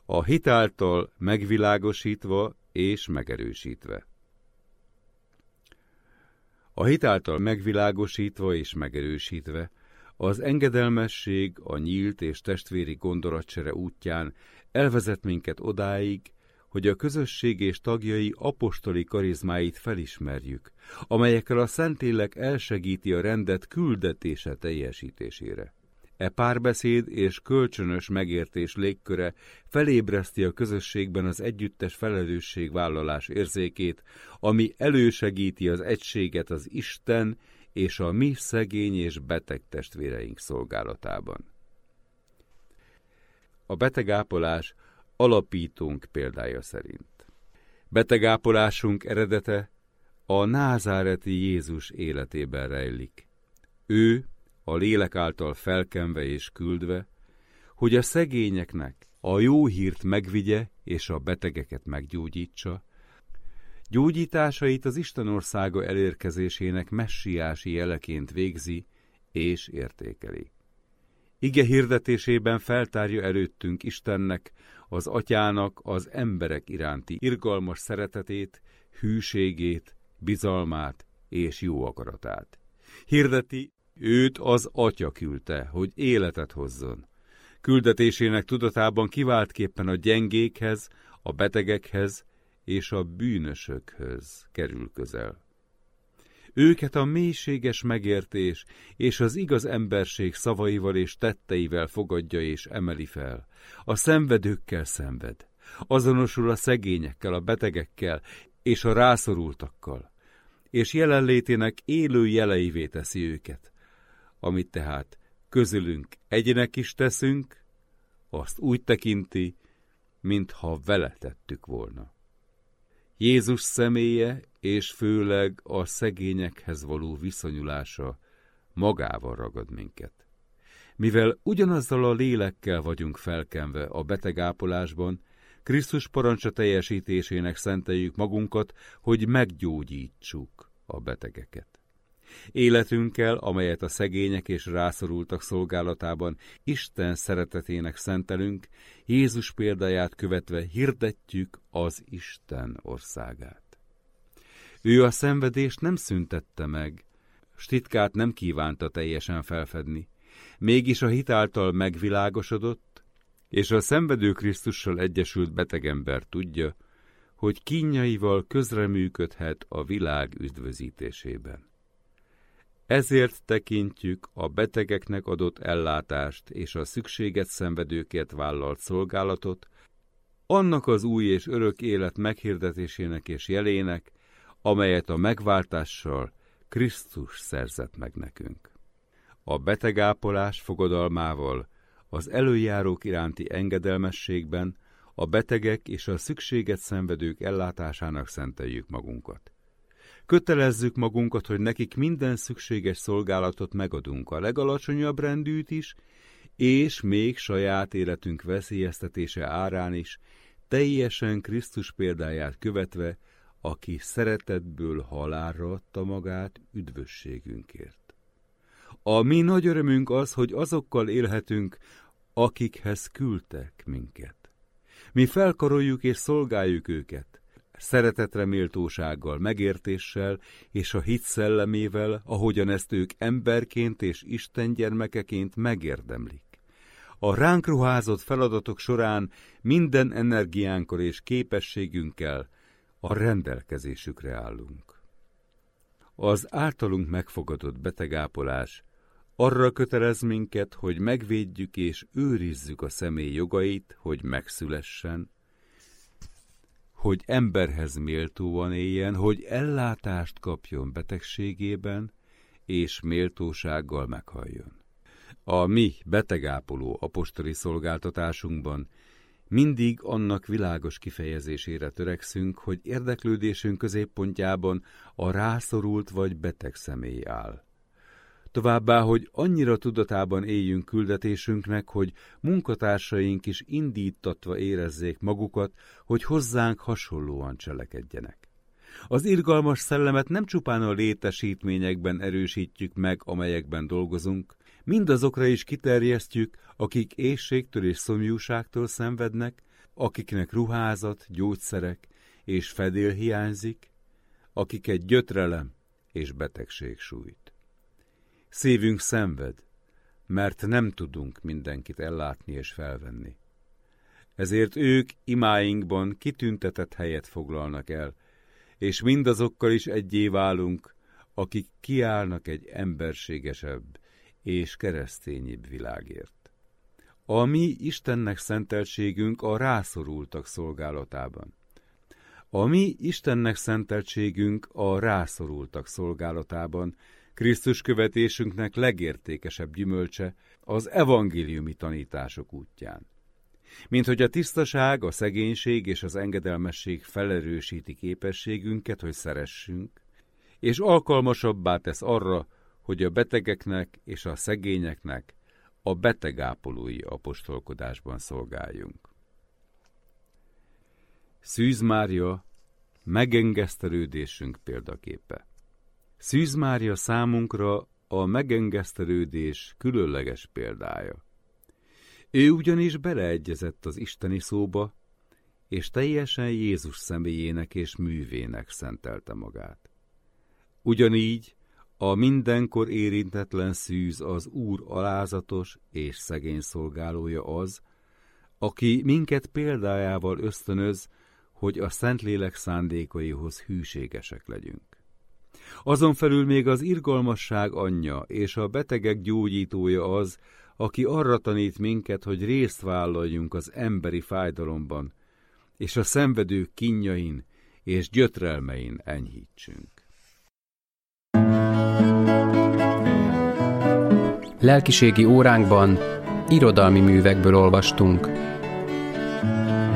a hit által megvilágosítva és megerősítve. A hit által megvilágosítva és megerősítve az engedelmesség a nyílt és testvéri gondolatcsere útján elvezet minket odáig, hogy a közösség és tagjai apostoli karizmáit felismerjük, amelyekkel a Szentlélek elsegíti a rendet küldetése teljesítésére. E párbeszéd és kölcsönös megértés légköre felébreszti a közösségben az együttes felelősségvállalás érzékét, ami elősegíti az egységet az Isten és a mi szegény és beteg testvéreink szolgálatában. A betegápolás alapítónk példája szerint. Betegápolásunk eredete a názáreti Jézus életében rejlik. Ő, a lélek által felkenve és küldve, hogy a szegényeknek a jó hírt megvigye és a betegeket meggyógyítsa, gyógyításait az Isten országa elérkezésének messiási jeleként végzi és értékeli. Ige hirdetésében feltárja előttünk Istennek, az Atyának az emberek iránti irgalmas szeretetét, hűségét, bizalmát és jó akaratát. Hirdeti, őt az Atya küldte, hogy életet hozzon. Küldetésének tudatában kiváltképpen a gyengékhez, a betegekhez és a bűnösökhöz kerül közel. Őket a mélységes megértés és az igaz emberség szavaival és tetteivel fogadja és emeli fel. A szenvedőkkel szenved. Azonosul a szegényekkel, a betegekkel és a rászorultakkal, és jelenlétének élő jeleivé teszi őket. Amit tehát közülünk egyének is teszünk, azt úgy tekinti, mintha vele tettük volna. Jézus személye és főleg a szegényekhez való viszonyulása magával ragad minket. Mivel ugyanazzal a lélekkel vagyunk felkenve a betegápolásban, Krisztus parancsa teljesítésének szenteljük magunkat, hogy meggyógyítsuk a betegeket. Életünkkel, amelyet a szegények és rászorultak szolgálatában Isten szeretetének szentelünk, Jézus példáját követve hirdetjük az Isten országát. Ő a szenvedést nem szüntette meg, s titkát nem kívánta teljesen felfedni, mégis a hit által megvilágosodott, és a szenvedő Krisztussal egyesült betegember tudja, hogy kínjaival közreműködhet a világ üdvözítésében. Ezért tekintjük a betegeknek adott ellátást és a szükséget szenvedőkért vállalt szolgálatot annak az új és örök élet meghirdetésének és jelének, amelyet a megváltással Krisztus szerzett meg nekünk. A betegápolás fogadalmával, az előjárók iránti engedelmességben a betegek és a szükséget szenvedők ellátásának szenteljük magunkat. Kötelezzük magunkat, hogy nekik minden szükséges szolgálatot megadunk, a legalacsonyabb rendűt is, és még saját életünk veszélyeztetése árán is, teljesen Krisztus példáját követve, aki szeretetből halálra adta magát üdvösségünkért. A mi nagy örömünk az, hogy azokkal élhetünk, akikhez küldtek minket. Mi felkaroljuk és szolgáljuk őket, szeretetre méltósággal, megértéssel és a hit szellemével, ahogyan ezt ők emberként és Isten gyermekeként megérdemlik. A ránk ruházott feladatok során minden energiánkkal és képességünkkel a rendelkezésükre állunk. Az általunk megfogadott betegápolás arra kötelez minket, hogy megvédjük és őrizzük a személy jogait, hogy megszülessen, hogy emberhez méltóan éljen, hogy ellátást kapjon betegségében, és méltósággal meghalljon. A mi betegápoló apostoli szolgáltatásunkban mindig annak világos kifejezésére törekszünk, hogy érdeklődésünk középpontjában a rászorult vagy beteg személy áll. Továbbá, hogy annyira tudatában éljünk küldetésünknek, hogy munkatársaink is indítatva érezzék magukat, hogy hozzánk hasonlóan cselekedjenek. Az irgalmas szellemet nem csupán a létesítményekben erősítjük meg, amelyekben dolgozunk, mindazokra is kiterjesztjük, akik éhségtől és szomjúságtól szenvednek, akiknek ruházat, gyógyszerek és fedél hiányzik, akiket gyötrelem és betegség sújt. Szívünk szenved, mert nem tudunk mindenkit ellátni és felvenni. Ezért ők imáinkban kitüntetett helyet foglalnak el, és mindazokkal is egyé válunk, akik kiállnak egy emberségesebb és keresztényibb világért. A mi Istennek szenteltségünk a rászorultak szolgálatában. A mi Istennek szenteltségünk a rászorultak szolgálatában, Krisztus követésünknek legértékesebb gyümölcse az evangéliumi tanítások útján. Mint hogy a tisztaság, a szegénység és az engedelmesség felerősíti képességünket, hogy szeressünk, és alkalmasabbá tesz arra, hogy a betegeknek és a szegényeknek a betegápolói apostolkodásban szolgáljunk. Szűz Mária megengesztelődésünk példaképe. Szűz Mária számunkra a megengesztelődés különleges példája. Ő ugyanis beleegyezett az isteni szóba, és teljesen Jézus személyének és művének szentelte magát. Ugyanígy a mindenkor érintetlen szűz az Úr alázatos és szegény szolgálója az, aki minket példájával ösztönöz, hogy a Szentlélek szándékaihoz hűségesek legyünk. Azon felül még az irgalmasság anyja és a betegek gyógyítója az, aki arra tanít minket, hogy részt vállaljunk az emberi fájdalomban, és a szenvedők kínjain és gyötrelmein enyhítsünk. Lelkiségi óránkban irodalmi művekből olvastunk.